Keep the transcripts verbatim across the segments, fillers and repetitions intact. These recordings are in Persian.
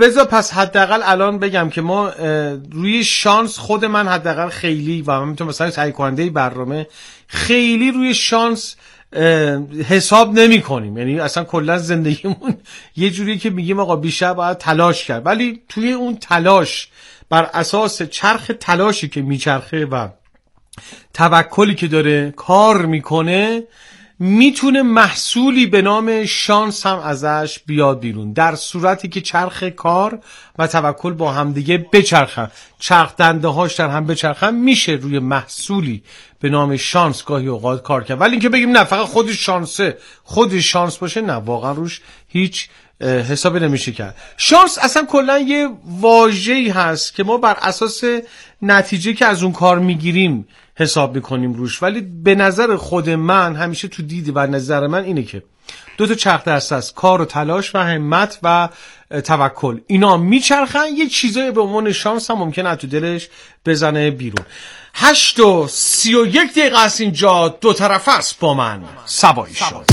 بذار پس حداقل الان بگم که ما روی شانس خود من حداقل خیلی و من میتونم مثلا تهیه کننده برنامه خیلی روی شانس حساب نمی کنیم. یعنی اصلا کلا زندگیمون یه جوریه که میگیم آقا بیشتر باید تلاش کرد، ولی توی اون تلاش بر اساس چرخ تلاشی که میچرخه و توکلی که داره کار میکنه میتونه محصولی به نام شانس هم ازش بیاد بیرون، در صورتی که چرخ کار و توکل با هم دیگه بچرخن، چرخ دنده هاش در هم بچرخن، میشه روی محصولی به نام شانس گاهی اوقات کار کرد. ولی اینکه بگیم نه فقط خود شانسه خود شانس باشه، نه واقعا روش هیچ حسابی نمیشه کرد. شانس اصلا کلا یه واژه‌ای هست که ما بر اساس نتیجه که از اون کار میگیریم حساب میکنیم روش، ولی به نظر خود من همیشه تو دید و نظر من اینه که دو تا چرخ دسته است، کار و تلاش و همت و توکل، اینا میچرخن، یه چیزایی به عنوان شانس هم ممکنه تو دلش بزنه بیرون. هشت و سی و یک دقیقه است اینجا، دو طرف است با من سبایی شد.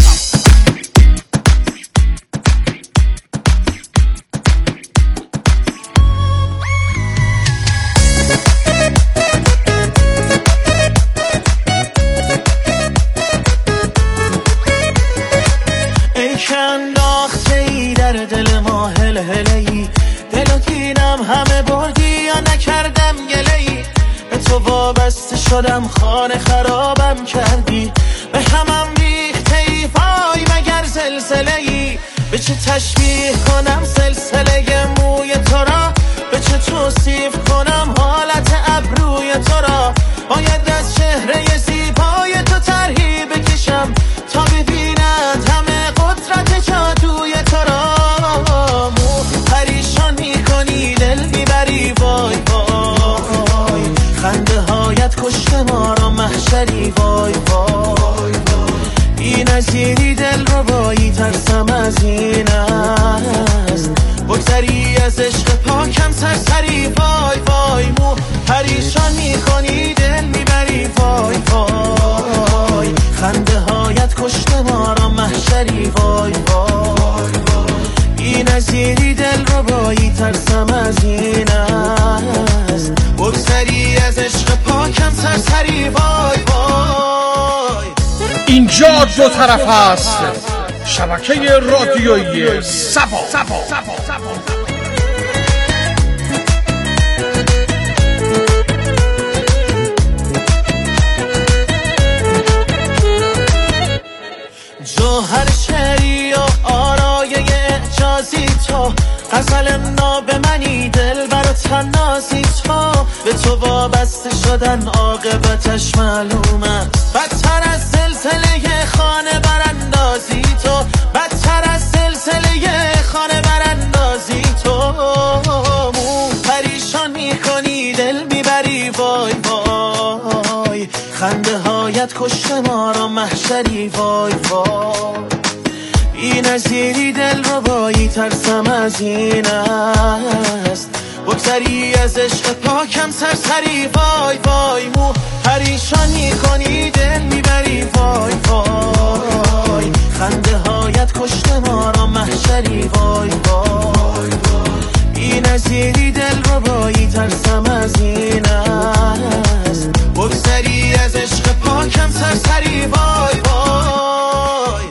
دل ما هل هلی دلو دینم همه بردی یا نکردم گلی، به تو وابسته شدم خانه خرابم کردی، به همم ریخته ای وای مگر زلزله ای، به چه تشبیه کنم سلسله موی تو را، به چه توصیف کنم حالت ابروی تو را، باید از چهره زیبای تو طرحی بکشم تا ببیند همه قدرت جادوی تو را، پریشان میکنی دل میبری وای وای، خنده هایت کشته ما را محشری وای وای، بی نظیری دل رو بایی ترسم از این است، بگذری از عشق پاکم سرسری وای وای، مو پریشان میکنی دل میبری وای وای، خنده هایت کشته ما را محشری وای وای، بی نظیری دل رو بایی ترسم از این است، بگذری از عشق پاکم سرسری وای وای. اینجا دو طرف است، شبکه رادیویی سبا. جوهر شعری و آرایه اعجازی تو، غزل ناب منی دل برات نازی تو، به تو وابسته شدن عاقبتش معلومه، بدتر از سلسله خانه براندازی تو، بدتر از سلسله خانه براندازی تو، مو پریشان میکنی دل میبری وای وای، خنده هایت کشته ما را محشری وای وای، بی نظیری دل رو بایی ترسم از این است، بگذری از عشق پاکم سرسری وای وای، مو پریشان میکنی دل میبری وای وای، خنده هایت کشته ما را محشری وای وای، بی نظیری دل رو بایی ترسم از این است، بگذری از عشق پاکم سرسری وای وای.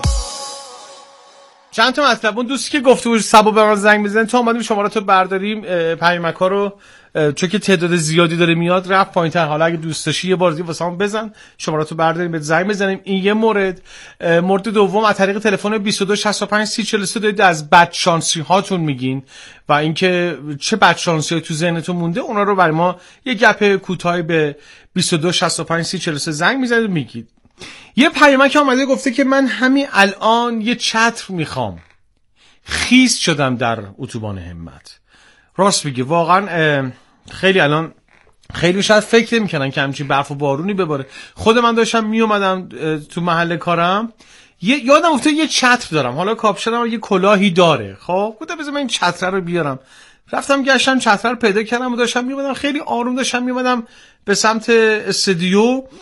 چند تا مطلب، اون دوستی که گفته بود سبا به من زنگ بزنه، تا اومدیم شماراتو برداریم، پیامک‌ها رو چون که تعداد زیادی داره میاد رفت پایین‌تر، حالا اگه دوست داشتی یه بار دیگه واسمون بزن، شماراتو برداریم بهت زنگ بزنیم. این یه مورد. مورد دوم، از طریق تلفن بیست و دو شصت و پنج سی چهل و سه دارید از بدشانسی هاتون میگین و اینکه چه بدشانسی تو ذهنتون مونده، اونا رو برای ما یه گپ کوتاهی به بیست و دو شصت و پنج سی چهل و سه زنگ میزنید و میگید. یه پیامک اومده گفته که من همین الان یه چتر میخوام، خیس شدم در اتوبان همت. راست میگه، واقعا خیلی الان خیلی شاید فکر نمیکنن که همچین برف و بارونی بباره. خود من داشتم میومدم تو محل کارم، یه یادم افتاد یه چتر دارم، حالا کاپشنم یه کلاهی داره، خب گفتم بذار من این چتر رو بیارم، رفتم گشتم چتر رو پیدا کردم و داشتم میومدم، خیلی آروم داشتم میومدم به سمت استودیو،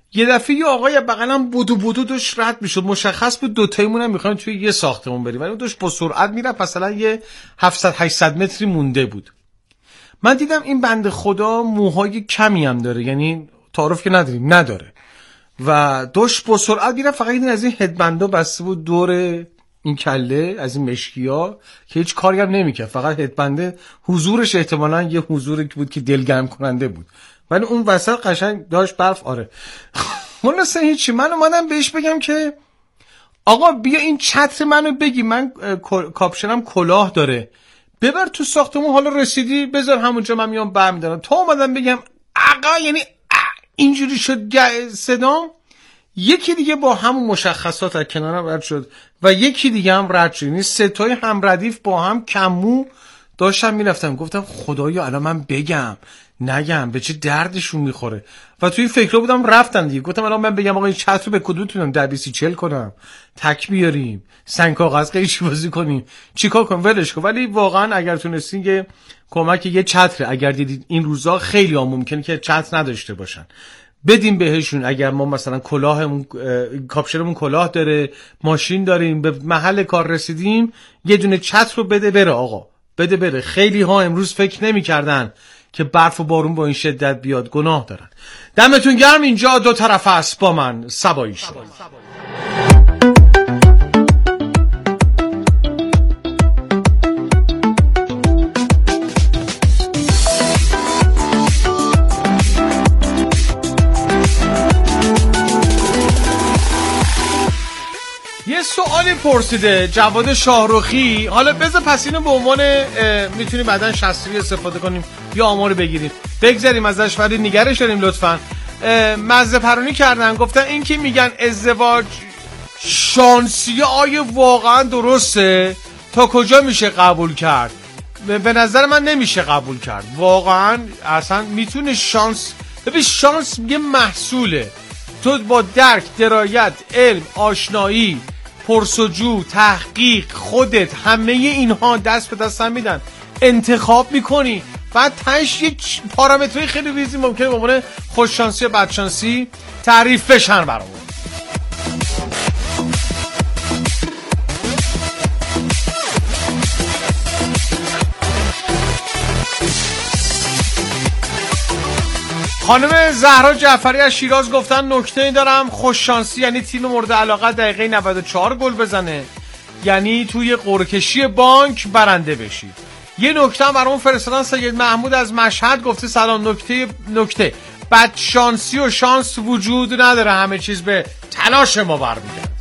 یه دفعه یه آقای بغلم بودو بودو داشت رد میشد، مشخص بود دوتایمون هم میخوایم توی یه ساختمون بریم، ولی اون داشت با سرعت میرفت، مثلا یه هفتصد هشتصد متری مونده بود. من دیدم این بنده خدا موهای کمی هم داره، یعنی تعارف که نداریم نداره، و داشت با سرعت میرفت. فقط این از این هدبندا بسته بود دور این کله، از این مشکیا که هیچ کاری هم نمیکرد، فقط هدبنده حضورش احتمالاً یه حضوری بود که دلگرم کننده بود، ولی اون وسط قشنگ داشت برف. آره خلاصه هیچی، من اومدم بهش بگم که آقا بیا این چتر منو بگی، من کاپشنم کلاه داره، ببر تو ساختمون، حالا رسیدی بذار همونجا من میام برمیدارم. تا اومدم بگم آقا، یعنی اینجوری شد صدام، یکی دیگه با همون مشخصات از کنارم رد شد و یکی دیگه هم رد شد، یعنی سه تای هم ردیف با هم کمو داشتم میرفتم. گفتم خدایا الان من بگم نگم به چه دردشون میخوره، و توی فکر بودم رفتم دیگه. گفتم الان من بگم آقا این چتر رو به کدومتونم در بیسی چل کنم، تک بیاریم، سنگ کاغذ قیچی بازی کنیم، چیکار کنم، ولش کن. ولی واقعا اگر تونستین که کمک یه چتر، اگر دیدید این روزا خیلی ها ممکنه که چتر نداشته باشن، بدیم بهشون. اگر ما مثلا کلاهمون کاپشنمون کلاه داره، ماشین داریم، به محل کار رسیدیم، یه دونه چتر رو بده بره آقا، بده بره. خیلی ها امروز فکر نمی‌کردن که برف و بارون با این شدت بیاد، گناه دارن. دمتون گرم. اینجا دو طرف است با من سبایی شد. یه سوالی پرسیده جواد شاهرخی، حالا بذار پس اینو به عنوان میتونیم بعدن شستری استفاده کنیم یا آمار بگیریم، بگذاریم ازش، ولی نگرش داریم لطفاً. مزه پرونی کردن، گفتن این که میگن ازدواج شانسیه آیا واقعا درسته؟ تا کجا میشه قبول کرد؟ به نظر من نمیشه قبول کرد واقعا. اصلا میتونه شانس، ببین شانس یه محصوله، تو با درک، درایت، علم، آشنایی، پرسجو، تحقیق، خودت، همه اینها دست به دست هم میدن، انتخاب میکنی، بعد تاش یک پارامترهای خیلی ریزی ممکنه به عنوان خوششانسی و بدشانسی تعریف بشن برامون. خانم زهرا جعفری از شیراز گفتن نکته دارم، خوششانسی یعنی تیم مورد علاقه دقیقه نود و چهار گل بزنه، یعنی توی قرعه‌کشی بانک برنده بشی. یه نکته هم برامون فرستادن، سید محمود از مشهد گفته سلام، نکته نکته بد شانسی و شانس وجود نداره، همه چیز به تلاش ما برمیگرده.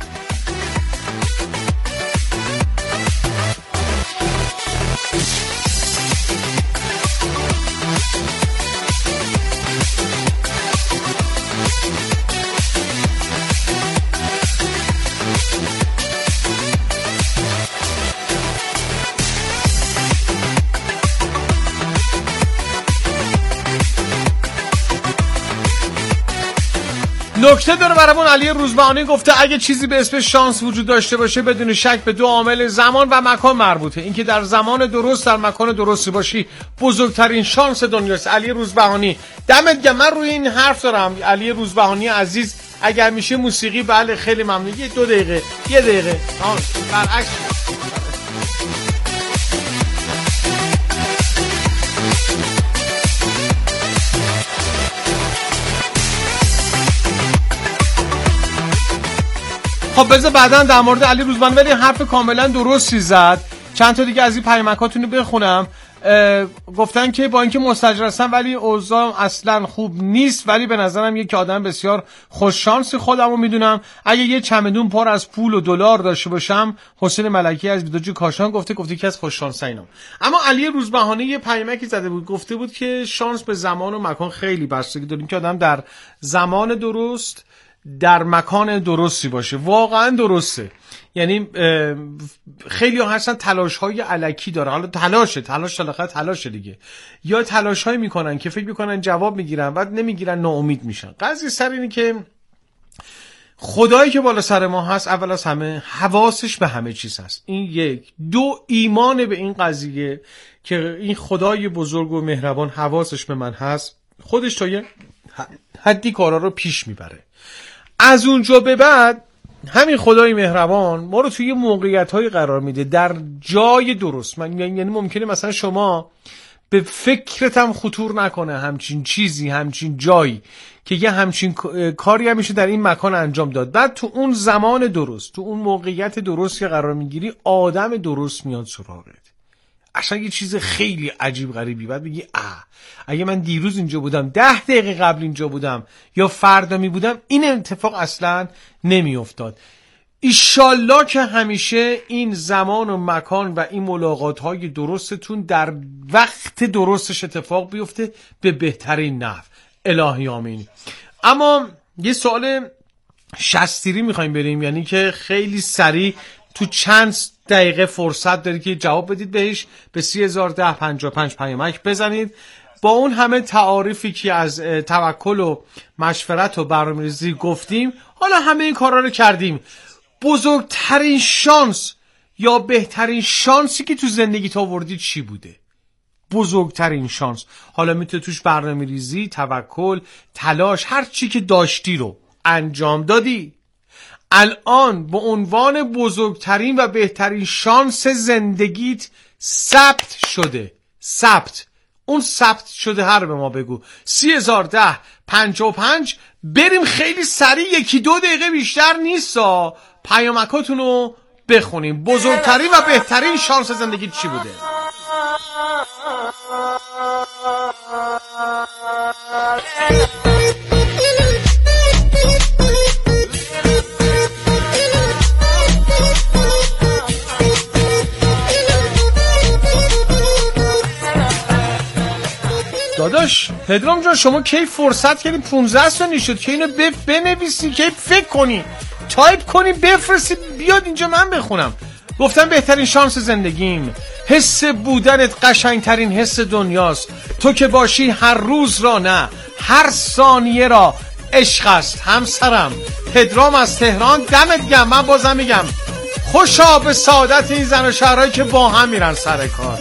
نکته داره برامون علی روزبهانی گفته اگه چیزی به اسم شانس وجود داشته باشه بدون شک به دو عامل زمان و مکان مربوطه، اینکه در زمان درست در مکان درستی باشی بزرگترین شانس دنیاست. علی روزبهانی دمت گرم. من روی این حرف دارم علی روزبهانی عزیز، اگر میشه موسیقی بله خیلی ممنون، یه دو دقیقه یه دقیقه برعکس. خب بذار بعداً در مورد علی روزبهانی، ولی حرف کاملا درستی زد. چند تا دیگه از این پیامکاتونو بخونم. گفتن که با اینکه مستاجر هستم ولی اوضاع اصلا خوب نیست، ولی به نظرم یک آدم بسیار خوش شانسی خودمو میدونم. اگه یه چمدون پر از پول و دلار داشته باشم. حسین ملکی از بیدوجی کاشان گفته گفته که از خوش شانسینام. اما علی روزبهانی یه پیامکی زده بود، گفته بود که شانس به زمان و مکان خیلی بستگی داره، که آدم در زمان درست در مکان درستی باشه. واقعا درسته، یعنی خیلی ها هستن تلاش های الکی داره، حالا تلاشه تلاش تلاخه تلاشه دیگه، یا تلاش های میکنن که فکر میکنن جواب میگیرن بعد نمیگیرن، ناامید میشن. قضیه سر اینه که خدایی که بالا سر ما هست اول از همه حواسش به همه چیز هست، این یک. دو، ایمان به این قضیه که این خدای بزرگ و مهربان حواسش به من هست، خودش تا یه حدی کارا رو پیش میبره. از اونجا به بعد همین خدای مهربان ما رو توی موقعیت‌های قرار میده در جای درست. من یعنی ممکنه مثلا شما به فکرت هم خطور نکنه همچین چیزی، همچین جایی که یه همچین کاری هم میشه در این مکان انجام داد. بعد تو اون زمان درست، تو اون موقعیت درست که قرار میگیری، آدم درست میاد سراغت. اصلا یه چیز خیلی عجیب غریبی. بعد بگی اه اگه من دیروز اینجا بودم، ده دقیقه قبل اینجا بودم، یا فردا می بودم، این اتفاق اصلا نمی افتاد. ایشالله که همیشه این زمان و مکان و این ملاقات های درستتون در وقت درستش اتفاق بیفته به بهترین نحو. الهی آمین. اما یه سوال شستیری میخوایم بریم، یعنی که خیلی سریع تو چند دقیقه فرصت داری که جواب بدید بهش. به سی هزار ده پنجاه و پنج پیامک بزنید. با اون همه تعاریفی که از توکل و مشورت و برنامه‌ریزی گفتیم، حالا همه این کارا رو کردیم. بزرگترین شانس یا بهترین شانسی که تو زندگیت آوردی چی بوده؟ بزرگترین شانس. حالا میتونه توش برنامه‌ریزی، توکل، تلاش، هر چی که داشتی رو انجام دادی. الان به عنوان بزرگترین و بهترین شانس زندگیت ثبت شده. ثبت. اون ثبت شده هر به ما بگو. سی هزار ده پنجاه و پنج. بریم خیلی سریع، یکی دو دقیقه بیشتر نیستا، پیامکاتونو بخونیم. بزرگترین و بهترین شانس زندگیت چی بوده؟ داداش پدرام جان، شما کی فرصت کردی پونزده سال شد که اینو بنویسی، کی فکر کنی، تایپ کنی، بفرستی بیاد اینجا من بخونم. گفتم بهترین شانس زندگیم حس بودنت قشنگترین حس دنیاست. تو که باشی هر روز را نه هر ثانیه را عشق است. همسرم پدرام از تهران. دمت گرم. من بازم میگم خوشا به سعادت این زن و شوهرایی که با هم میرن سر کار.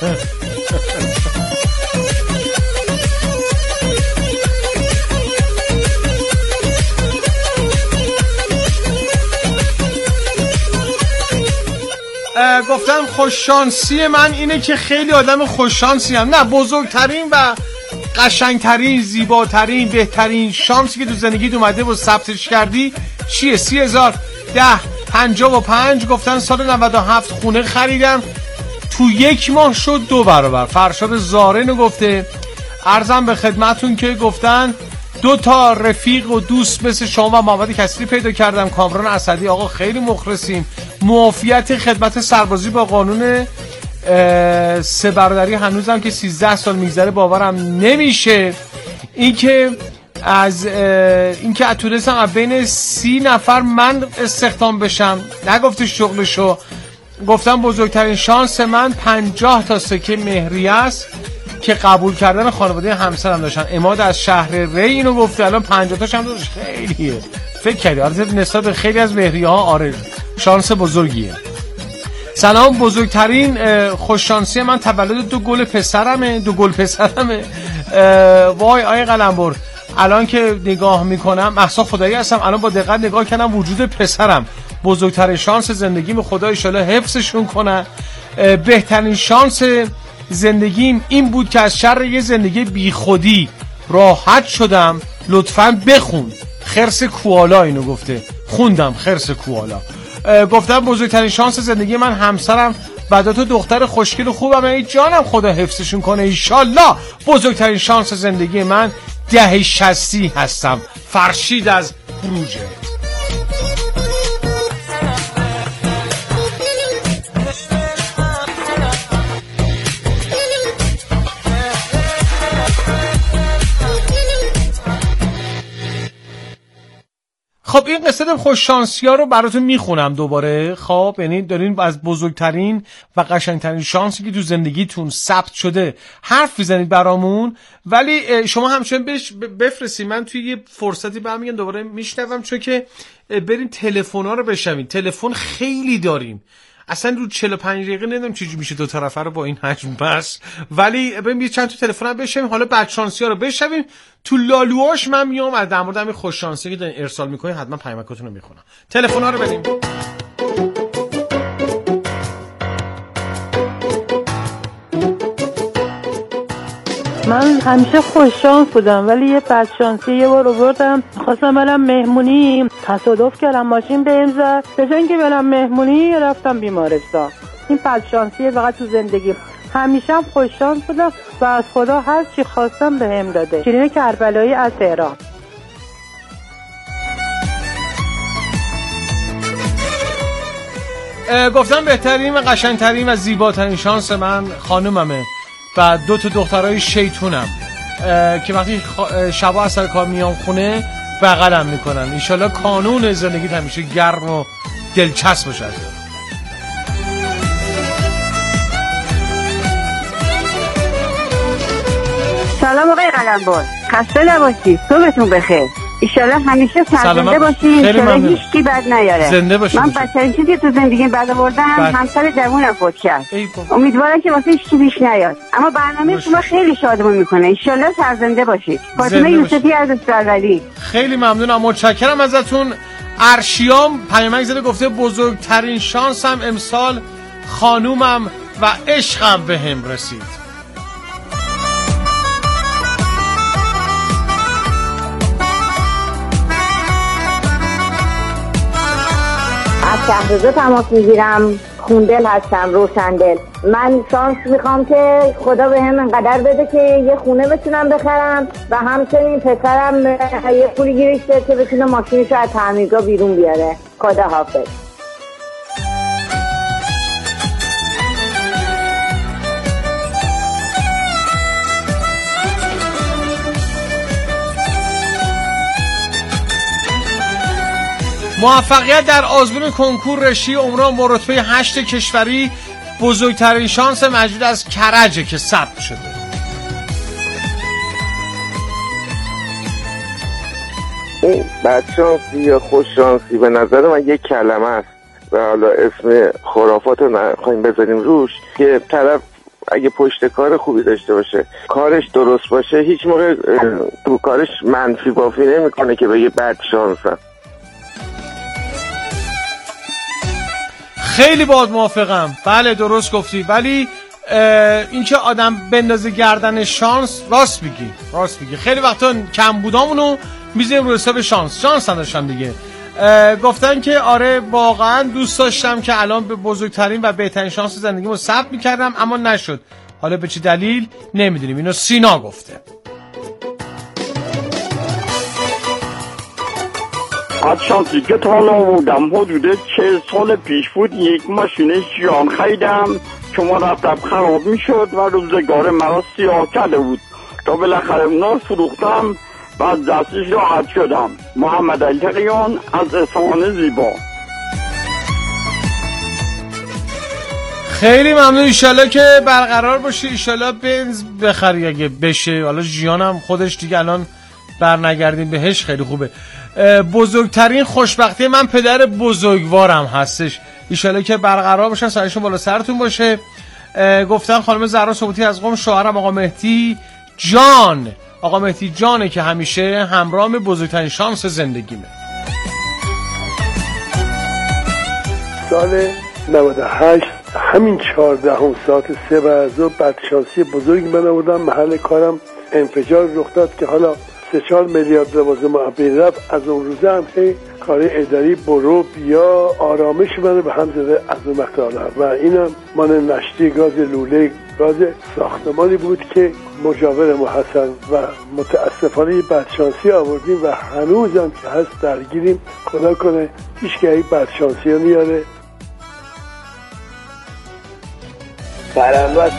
گفتم خوششانسی من اینه که خیلی آدم خوششانسی هم. نه، بزرگترین و قشنگترین، زیباترین، بهترین شانسی که تو زندگیت اومده و ثبتش کردی چیه؟ سی هزار ده پنجاه و پنج. گفتن سال نود و هفت خونه خریدم، تو یک ماه شد دو برابر. فرشاد زارینو گفته. عرضم به خدمتون که گفتن دو تا رفیق و دوست مثل شما و محمد کسری پیدا کردم. کامران اسدی. آقا خیلی مخلصیم. معافیت خدمت سربازی با قانون سه برادری هنوزم که سیزده سال میگذره باورم نمیشه. این که از این که اتونستم از بین سی نفر من استخدام بشم. نگفته شغلشو. گفتم بزرگترین شانس من پنجاه تا سکه مهریه است که قبول کردن خانواده همسرم داشتن. اماد از شهر ری اینو گفته. الان پنجاه تاش هم داشت. خیلیه. فکر کردی البته نسبت به خیلی از مهریه ها آره شانس بزرگیه. سلام. بزرگترین خوششانسی من تولد دو گل پسرمه. دو گل پسرمه. وای آیه قلمبر، الان که نگاه میکنم، مهسا خدایی هستم، الان با دقت نگاه کردم وجود پسرم بزرگترین شانس زندگیم. خدا ان شاءالله حفظشون کنه. بهترین شانس زندگیم این بود که از شر یه زندگی بیخودی راحت شدم. لطفاً بخون. خرس کوالا اینو گفته. خوندم خرس کوالا. گفتم بزرگترین شانس زندگی من همسرم، بعد تو دختر خوشگل و خوبم. ای جانم خدا حفظشون کنه ان شاءالله. بزرگترین شانس زندگی من ده شصتی هستم. فرشید از بروجه. خب این قصه خوششانسی ها رو براتون میخونم دوباره. خب یعنی دارین از بزرگترین و قشنگترین شانسی که تو زندگیتون ثبت شده حرف بزنید برامون، ولی شما همچنین بفرستید. من توی یه فرصتی برمیگردم دوباره میشنوم، چون که بریم تلفن ها رو بشنویم. تلفن خیلی داریم. اصلا رو چهل و پنج دقیقه نمیدونم چجوری میشه دو طرفه رو با این حجم بس. ولی بریم یه چند تا تلفن هم بشنویم، حالا بدشانسی ها رو بشنویم. تو لالواش من میام از در مورد همین خوش شانسی که دارین ارسال میکنین حتما پیامکاتون رو میخونم. تلفن ها رو بدیم. من همیشه خوششانس بودم ولی یه بدشانسی یه بار آوردم، خواستم برم مهمونی، تصادف کردم ماشین بهم زد، به جای اینکه برم مهمونی رفتم بیمارستان. این بدشانسی فقط تو زندگی. همیشه هم خوششانس بودم و از خدا هر چی خواستم بهم داده. شیرین کربلایی از تهران. گفتم بهترین و قشنگترین و زیباترین شانس من خانوممه و دو تا دخترای شیطونم که وقتی شبا از سر کار میام خونه بغلم میکنن. انشالله کانون زندگیت همیشه گرم و دلچسب باشه. سلام آقای قلمبر، خسته نباشید، صبحتون بخیر. ایشالله همیشه سرزنده باشید، ایشالله هیچ کی بد نیاره. زنده باشید. من بچه‌ای چیزی تو زندگیم بعد آوردم، همسر جوونم فوت کرد. امیدوارم که واسه هیچ کی پیش نیاد. اما برنامه شما خیلی شادمون میکنه. ایشالله سرزنده باشید. فاطمه یوسفی از استرالیا. خیلی ممنونم، متشکرم ازتون. ارشیام پیامک زده گفته بزرگترین شانسم امسال خانومم و عشقم بهم رسید. از شهرزاد تماس میگیرم، خوندل هستم، روشندل. من شانس میخوام که خدا به هم انقدر بده که یه خونه بتونم بخرم و همچنین پسرم یه پولی گیرش بده که بتونه ماشینشو از تعمیرگاه بیرون بیاره. خدا حافظ. موفقیت در آزمون کنکور رشته عمران با رتبه هشت کشوری بزرگترین شانس مجید از کرجه که ثبت شده. این بدشانسی یا خوششانسی به نظر من یک کلمه است و حالا اسم خرافات رو نخواهیم بذاریم روش، که طرف اگه پشت کار خوبی داشته باشه، کارش درست باشه، هیچ موقع تو کارش منفی بافی نمیکنه که بگه بد شانسم. خیلی باهات موافقم، بله درست گفتی. ولی اینکه آدم بندازه گردن شانس، راست میگی راست میگی خیلی وقتا کم بودامونو میذاریم رو حساب شانس. شانس نداشتم دیگه. گفتن که آره واقعا دوست داشتم که الان به بزرگترین و بهترین شانس زندگیمو ثبت میکردم اما نشد. حالا به چه دلیل نمیدونیم. اینو سینا گفته. از شانسی که تا حالا آوردم حدود چه سال پیش بود، یک ماشین ژیان خریدم که ما رفتم خراب میشد و روزگار مرا سیاه کرده بود تا بالاخره اونا فروختم و از دستش راحت شدم. محمد علی تقیان از اصفهان زیبا. خیلی ممنون. ایشالله که برقرار باشه، ایشالله بنز بخری اگه بشه. حالا ژیانم خودش دیگه الان برنگردیم بهش، خیلی خوبه. بزرگترین خوشبختی من پدر بزرگوارم هستش، ایشالله که برقرار باشن، سرشون بالا سرتون باشه. گفتن خانم زهرا ثبوتی از قم، شوهرم آقا مهدی جان، آقا مهدی جانه که همیشه همراه بزرگترین شانس زندگیمه. سال نود و هشت همین چهاردهم ساعت سه بعد از ظهر بدشانسی بزرگی من آوردم. محل کارم انفجار رخ داد که حالا سه چهار میلیارد لوازم آبی رفت. از اون روزه هم هی کار اداری برو بیا آرامش منو به هم زده از اون وقت حالا. و اینم مان نشتی گاز لوله گاز ساختمانی بود که مجاور ما حسن و متاسفانه بدشانسی آوردیم و هنوزم که هست درگیریم. خدا کنه هیچ که این بدشانسی ها نیاره. برنامه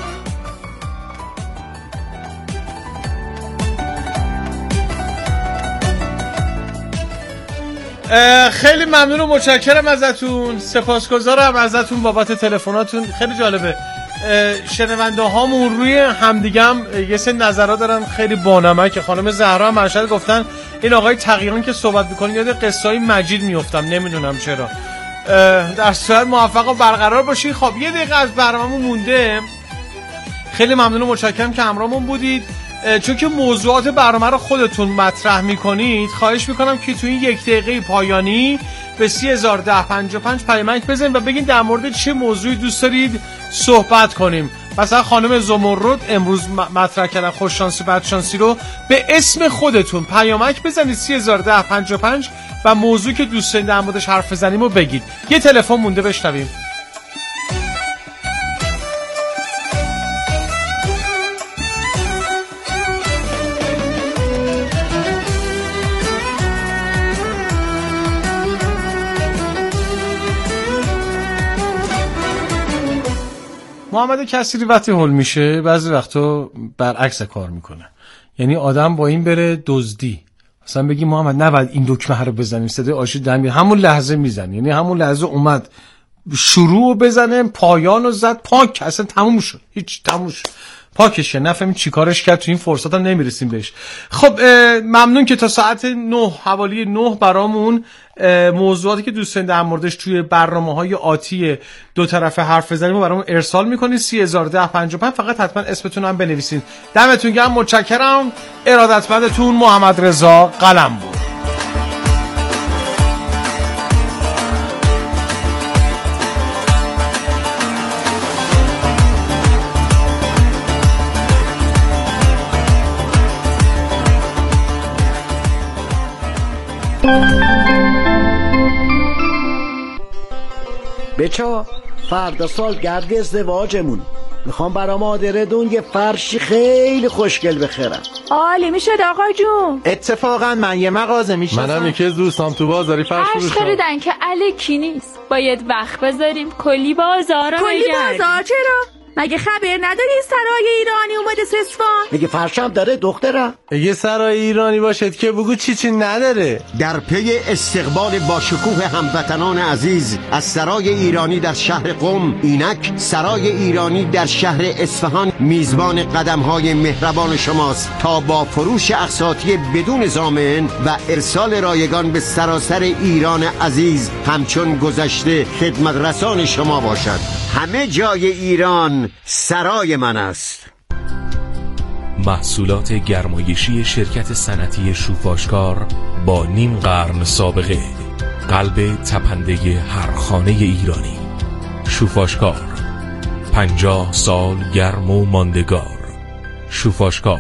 خیلی ممنون و متشکرم ازتون، سپاسگزارم ازتون بابت تلفناتون. خیلی جالبه، شنونده هامون روی همدیگه هم یه سری نظرات دارن خیلی بانمک. خانم زهرا هم مرشد گفتن این آقای تقیان که صحبت میکنه یاد قصه های مجید میافتم، نمیدونم چرا. در صورت موفق و برقرار باشید. خب یه دقیقه از برنامه‌مون مونده. خیلی ممنون و متشکرم که همراهمون بودید. چون که موضوعات برنامه رو خودتون مطرح میکنید، خواهش میکنم که تو این یک دقیقه پایانی به سی هزار و ده پنجاه و پنج پیامک بزنید و بگین در مورد چه موضوعی دوست دارید صحبت کنیم. مثلا خانم زمرد امروز مطرح کردن خوششانسی بدشانسی رو، به اسم خودتون پیامک بزنید سی هزار و ده پنجاه و پنج و موضوعی که دوست دارید در موردش حرف بزنیم رو بگید. یه تلفن مونده، بشنویم. محمد کثیری وقتی هول میشه بعضی وقتا برعکس کار میکنه. یعنی آدم با این بره دزدی، مثلا بگی محمد نباید این دکمه رو بزنیم، صدای آشی دمی همون لحظه میزنه. یعنی همون لحظه اومد شروع بزنه، پایانو زد، پاک، اصلا تموم شد، هیچ تموم شد، پاکشه. نفهمیم چی کارش کرد، تو این فرصت هم نمیرسیم بهش. خب ممنون که تا ساعت نه حوالی نه برامون موضوعاتی که دوست دارین در موردش توی برنامه‌های آتی دو طرفه حرف بزنیم و برامون ارسال میکنید سی هزار و ده پنجاه و پنج. فقط حتما اسمتون هم بنویسین. دمتون گرم، متشکرم. ارادتمندتون محمد رضا قلم بود. بچه فردا سال گرد ازدواجمون، میخوام برا مادردون یه فرشی خیلی خوشگل بخرم. عالی میشد آقا جون. اتفاقا من یه مغازه میشناسم. منم یکی از دوستام تو بازاری فرش فروشم. فرش خریدن که الکی نیست، باید وقت بذاریم کلی بازار رو کلی بازار چرا؟ مگه خبر نداری سرای ایرانی اومده سسفان؟ میگه فرشم داره دختره؟ اگه سرای ایرانی باشد که بگو چی چی نداره. در پی استقبال با شکوه هموطنان عزیز از سرای ایرانی در شهر قم، اینک سرای ایرانی در شهر اصفهان میزبان قدم‌های مهربان شماست تا با فروش اقساطی بدون ضامن و ارسال رایگان به سراسر ایران عزیز همچون گذشته خدمت رسان شما باشد. همه جای ایران سرای من است. محصولات گرمایشی شرکت صنعتی شوفاشکار با نیم قرن سابقه، قلب تپنده هر خانه ایرانی. شوفاشکار، پنجاه سال گرم و ماندگار. شوفاشکار.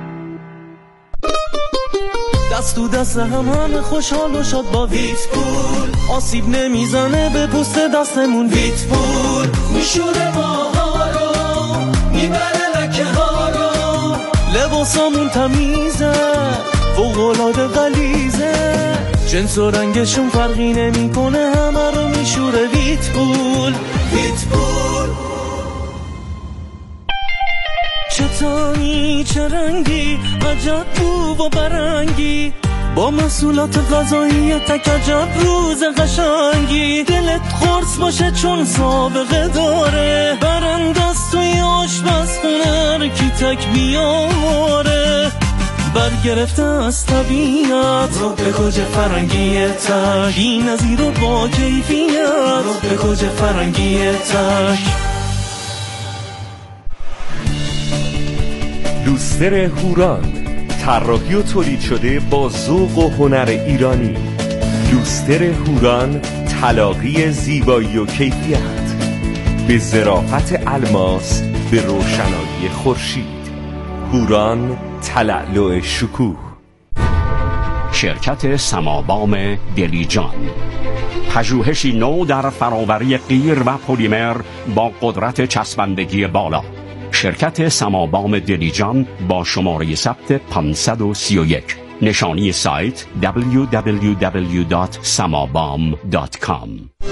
دست تو دست همه خوشحال و شاد با ویت پول، آسیب نمیزنه به پوست دستمون. ویت پول میشوره ماها رو، میبره لکه ها رو، لباسامون تمیزه فوق‌العاده غلیظه، جنس و رنگشون فرقی نمیکنه، همه رو میشوره. ویت پول، ویت پول. چطوری چه رنگی عجب بو و برنگی، با محصولات غذایی تک عجب روز قشنگی، دلت خورس باشه چون سابقه داره، برندست توی آشپزخونه کی تک بیاره، برگرفته از طبیعت رو به گوج فرنگی تک، این نظیر رو با کیفیت رو به گوج فرنگی تک. لوستر هوران، طراحی و تولید شده با ذوق و هنر ایرانی. لوستر هوران، تلاقی زیبایی و کیفیت به ظرافت الماس، به روشنایی خورشید. هوران، تلألؤ شکوه. شرکت سمابام دلیجان، پژوهشی نو در فراوری قیر و پلیمر با قدرت چسبندگی بالا. شرکت سمابام دلیجان با شماره ثبت پانصد و سی و یک. نشانی سایت دبلیو دبلیو دبلیو دات سمابام دات کام.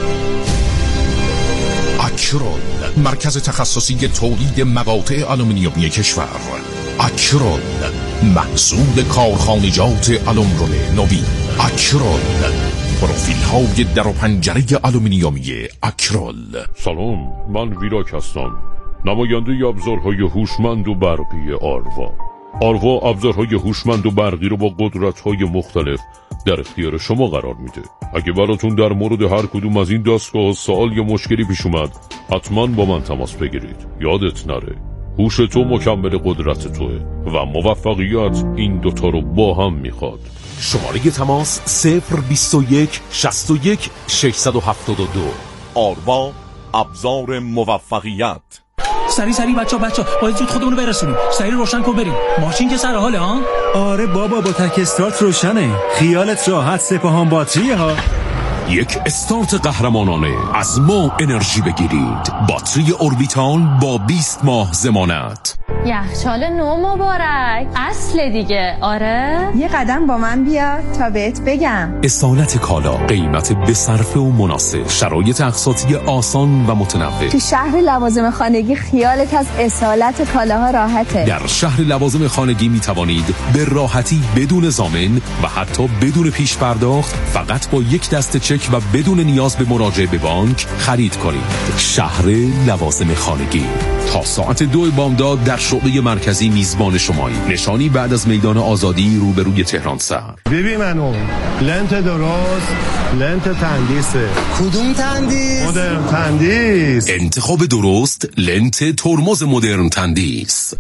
اکرول، مرکز تخصصی تولید مقاطع آلومینیومی کشور. اکرول، محصول کارخانجات آلومرول نوین. اکرول، پروفیل های در و پنجره آلومینیومی اکرول. سلام، من ویراک هستم، نماینده ابزارهای هوشمند و برقی آروا. آروا ابزارهای هوشمند و برقی رو با قدرت‌های مختلف در اختیار شما قرار میده. اگه براتون در مورد هر کدوم از این دستگاه سوال یا مشکلی پیش اومد، حتما با من تماس بگیرید. یادت نره هوش تو مکمل قدرت توه و موفقیت این دوتا رو با هم میخواد. شماره تماس صفر بیست و یک شصت و یک ششصد و هفتاد و دو. آروا، ابزار موفقیت. سری سری بچه بچه باید زود خودمونو برسونیم. سری روشن کن بریم. ماشین که سر حاله ها؟ آره بابا با تک استارت روشنه. خیالت راحت، سپاهان باتریه ها. یک استارت قهرمانانه از ما انرژی بگیرید. باتری اوربیتال با بیست ماه ضمانت. یخچال نو مبارک. اصل دیگه. آره یه قدم با من بیا تا بهت بگم. اصالت کالا، قیمت به صرفه و مناسب، شرایط اقساطی آسان و متنوع. تو شهر لوازم خانگی خیالت از اصالت کالاها راحته. در شهر لوازم خانگی می توانید به راحتی بدون ضامن و حتی بدون پیش پرداخت فقط با یک دست چک و بدون نیاز به مراجعه به بانک خرید کنید. شهر لوازم خانگی تا ساعت دو بامداد در شعبه مرکزی میزبان شمایی. نشانی بعد از میدان آزادی روبروی تهران سر. ببین منو لنت درست، لنت تندیسه. کدوم تندیس؟ مدرن تندیس. انتخاب درست، لنت ترمز مدرن تندیس.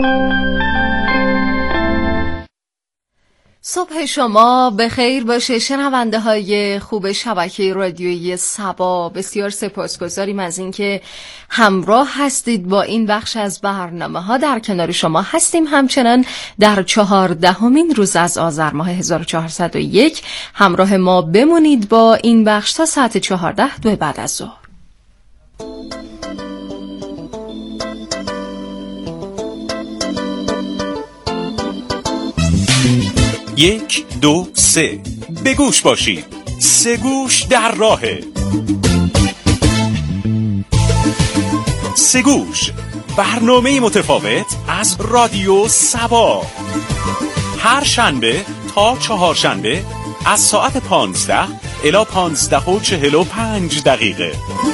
صبح شما به خیر باشه شنونده های خوب شبکه رادیویی صبا. بسیار سپاسگزاریم از اینکه همراه هستید با این بخش از برنامه ها. در کنار شما هستیم همچنان در چهاردهمین روز از آذر ماه هزار و چهارصد و یک. همراه ما بمونید با این بخش تا ساعت چهارده دو بعد از ظهر. یک دو سه به گوش باشید. سه گوش در راهه. سه گوش، برنامه متفاوت از رادیو صبا. هر شنبه تا چهارشنبه از ساعت پانزده الی پانزده و چهل و پنج دقیقه.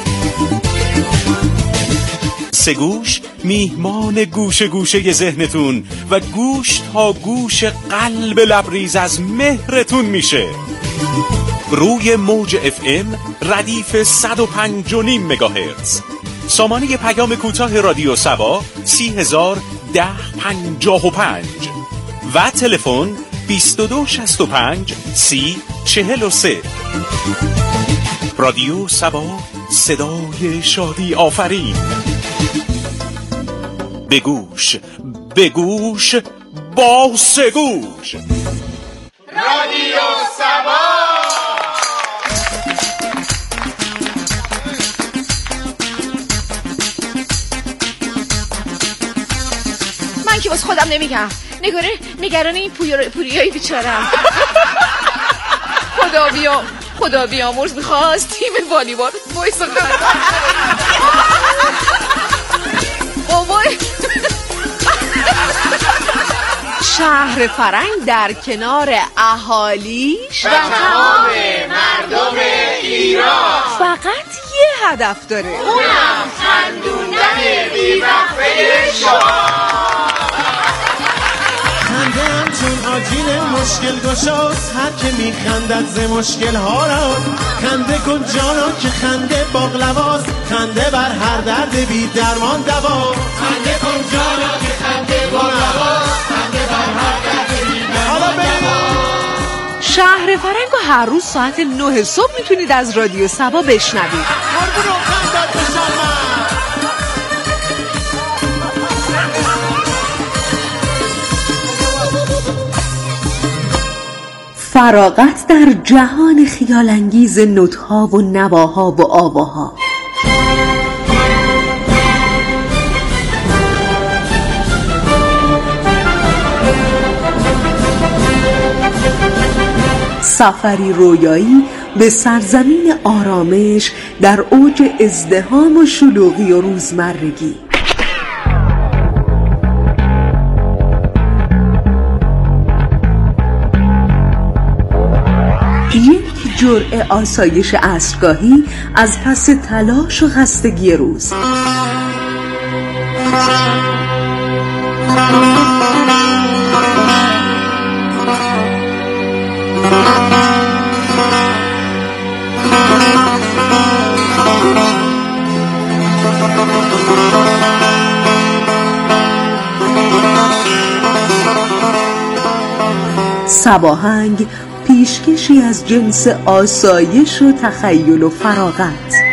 سه گوش میهمان گوشه گوشه ذهنتون و گوش تا گوش قلب لبریز از مهرتون میشه. روی موج اف ام ردیف صد و پنج و نیم مگاهرتز. سامانه پیام کوتاه رادیو صبا سی هزار ده پنجاه و پنج و تلفن بیست و دو شصت و پنج سی چهل و سه. رادیو صبا، صدای شادی آفرین. بگوش بگوش با سه گوش. رادیو صبا. من که واسه خودم نمیگم، نگاره نگران این پوریای بیچارم. خدا بیام خدا بیامرز میخواست تیم والیبال وایس بابای شهر فرنگ در کنار اهالیش و تمام مردم ایران فقط یه هدف داره، اونم خندوندن بی‌وقفه شما. خنده همچون آجیل مشکل گشاست، هر که میخندد ز مشکل ها را. خنده کن جانا که خنده باقلواست، خنده بر هر درد بی درمان دوا. خنده کن جانا که خنده باقلواست، خنده بر هر درد بی درمان دوا. شهر فرنگو هر روز ساعت نه صبح میتونید از رادیو صبا بشنوید. فراغت در جهان خیالانگیز نوت‌ها و نواها و آواها. سفری رویایی به سرزمین آرامش در اوج ازدحام و شلوغی و روزمرگی. یک جرعه آسایش عصرگاهی از پس تلاش و خستگی روز. صباهنگ پیشکشی از جنس آسایش و تخیل و فراغت.